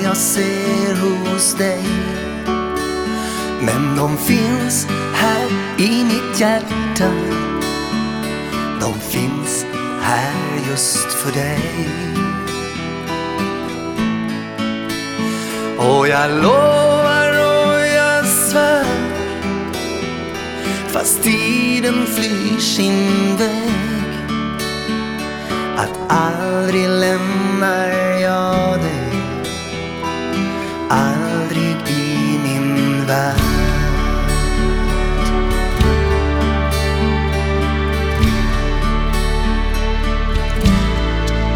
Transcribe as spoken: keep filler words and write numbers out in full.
jag ser hos dig. Men de finns här i mitt hjärta. De finns här just för dig. Och jag lovar och jag svär, fast tiden flyr sin väg, att aldrig lämnar jag dig. Aldrig